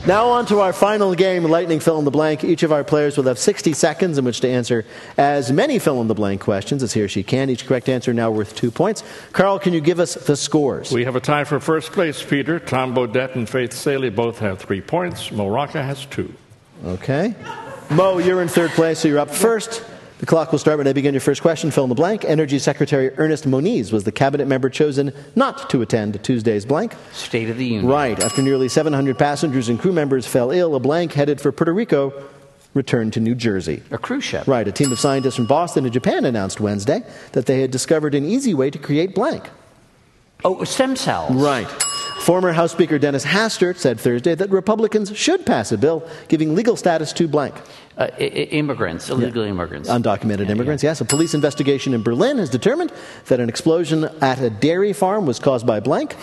Now on to our final game, Lightning Fill in the Blank. Each of our players will have 60 seconds in which to answer as many fill-in-the-blank questions as he or she can. Each correct answer now worth 2 points. Carl, can you give us the scores? We have a tie for first place, Peter. Tom Bodette and Faith Saley both have 3 points. Mo Rocca has 2. Okay. Mo, you're in third place, so you're up first. The clock will start when I begin your first question. Fill in the blank. Energy Secretary Ernest Moniz was the cabinet member chosen not to attend Tuesday's blank. State of the Union. Right. After nearly 700 passengers and crew members fell ill, a blank headed for Puerto Rico returned to New Jersey. A cruise ship. Right. A team of scientists from Boston and Japan announced Wednesday that they had discovered an easy way to create blank. Oh, stem cells. Right. Former House Speaker Dennis Hastert said Thursday that Republicans should pass a bill giving legal status to blank. Immigrants, illegal immigrants. Undocumented immigrants, yes. A police investigation in Berlin has determined that an explosion at a dairy farm was caused by blank.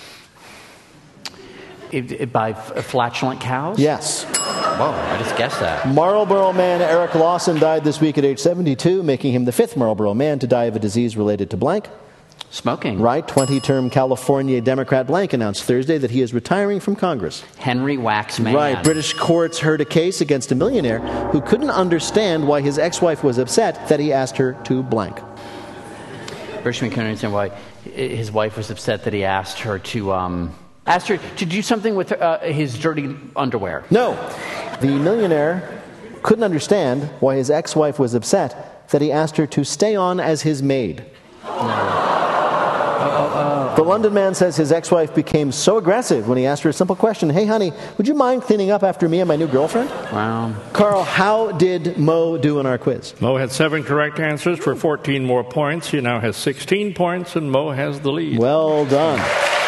By flatulent cows? Yes. Whoa, I just guessed that. Marlboro man Eric Lawson died this week at age 72, making him the 5th Marlboro man to die of a disease related to blank. Smoking. Right. 20-term California Democrat blank announced Thursday that he is retiring from Congress. Henry Waxman. Right. British courts heard a case against a millionaire who couldn't understand why his ex-wife was upset that he asked her to blank. Berkshire couldn't understand why his wife was upset that he asked her to do something with his dirty underwear. No. The millionaire couldn't understand why his ex-wife was upset that he asked her to stay on as his maid. No. The London man says his ex-wife became so aggressive when he asked her a simple question, "Hey, honey, would you mind cleaning up after me and my new girlfriend?" Wow. Carl, how did Mo do in our quiz? Mo had 7 correct answers for 14 more points. He now has 16 points, and Mo has the lead. Well done.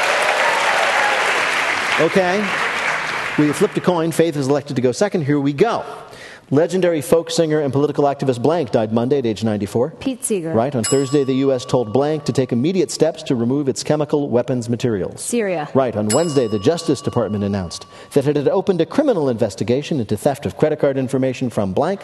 Okay. We flipped a coin. Faith is elected to go second. Here we go. Legendary folk singer and political activist blank died Monday at age 94. Pete Seeger. Right. On Thursday, the U.S. told blank to take immediate steps to remove its chemical weapons materials. Syria. Right. On Wednesday, the Justice Department announced that it had opened a criminal investigation into theft of credit card information from blank.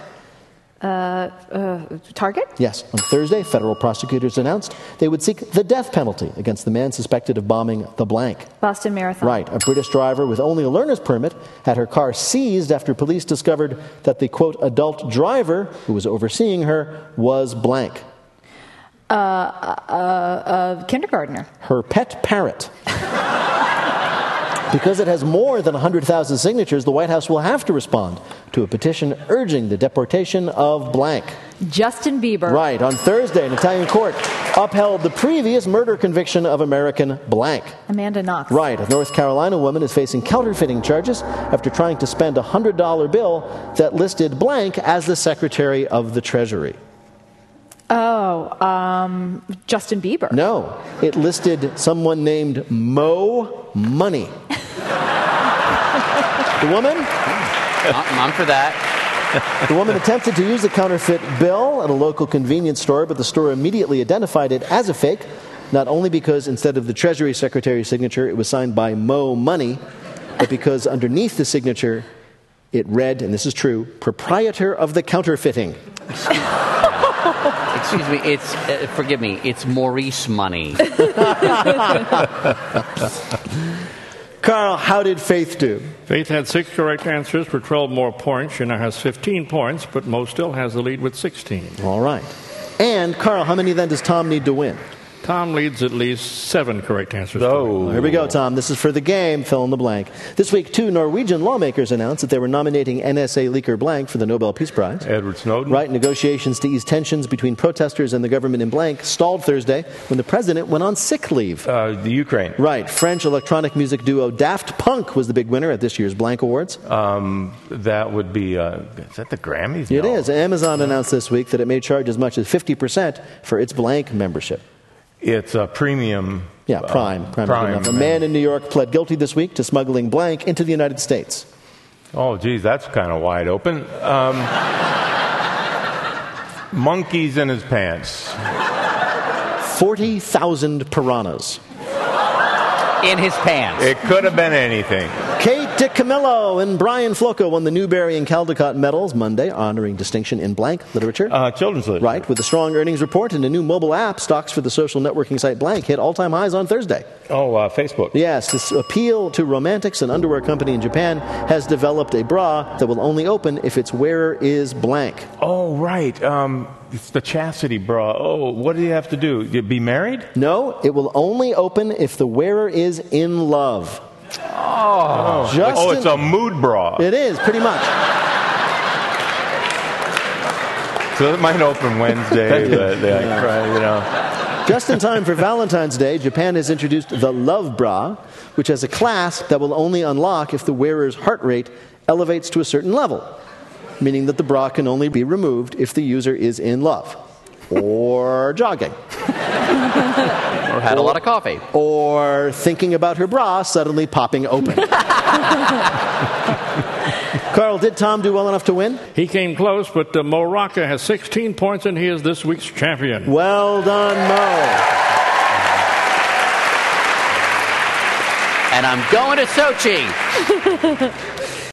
Target? Yes. On Thursday, federal prosecutors announced they would seek the death penalty against the man suspected of bombing the blank. Boston Marathon. Right. A British driver with only a learner's permit had her car seized after police discovered that the, quote, adult driver who was overseeing her was blank. Kindergartner. Her pet parrot. Because it has more than 100,000 signatures, the White House will have to respond to a petition urging the deportation of blank. Justin Bieber. Right. On Thursday, an Italian court upheld the previous murder conviction of American blank. Amanda Knox. Right. A North Carolina woman is facing counterfeiting charges after trying to spend a $100 bill that listed blank as the Secretary of the Treasury. Justin Bieber. No. It listed someone named Mo Money. The woman? I'm for that. The woman attempted to use the counterfeit bill at a local convenience store, but the store immediately identified it as a fake, not only because instead of the Treasury Secretary's signature, it was signed by Mo Money, but because underneath the signature, it read, and this is true, proprietor of the counterfeiting. Excuse me, forgive me, it's Maurice Money. Carl, how did Faith do? Faith had 6 correct answers for 12 more points. She now has 15 points, but Mo still has the lead with 16. All right. And, Carl, how many then does Tom need to win? Tom leads at least 7 correct answers. Oh, here we go, Tom. This is for the game. Fill in the blank. This week, 2 Norwegian lawmakers announced that they were nominating NSA leaker blank for the Nobel Peace Prize. Edward Snowden. Right. Negotiations to ease tensions between protesters and the government in blank stalled Thursday when the president went on sick leave. The Ukraine. Right. French electronic music duo Daft Punk was the big winner at this year's Blank Awards. That would be, is that the Grammys? It No. is. Amazon announced this week that it may charge as much as 50% for its blank membership. It's a premium. Yeah, Prime. A man in New York pled guilty this week to smuggling blank into the United States. Oh, geez, that's kind of wide open. Monkeys in his pants. 40,000 piranhas. In his pants. It could have been anything. Kate Dick Camillo and Brian Flocco won the Newbery and Caldecott medals Monday, honoring distinction in blank literature. Children's literature. Right, with a strong earnings report and a new mobile app, stocks for the social networking site blank hit all-time highs on Thursday. Oh, Facebook. Yes, this appeal to romantics, an underwear company in Japan, has developed a bra that will only open if its wearer is blank. Oh, right. It's the chastity bra. Oh, what do you have to do? You be married? No, it will only open if the wearer is in love. Oh, Justin, it's a mood bra. It is, pretty much. So it might open Wednesday, but Just in time for Valentine's Day, Japan has introduced the Love Bra, which has a clasp that will only unlock if the wearer's heart rate elevates to a certain level, meaning that the bra can only be removed if the user is in love, or jogging, Or had a lot of coffee. or thinking about her bra suddenly popping open. Carl, did Tom do well enough to win? He came close, but Mo Rocca has 16 points, and he is this week's champion. Well done, Mo. And I'm going to Sochi.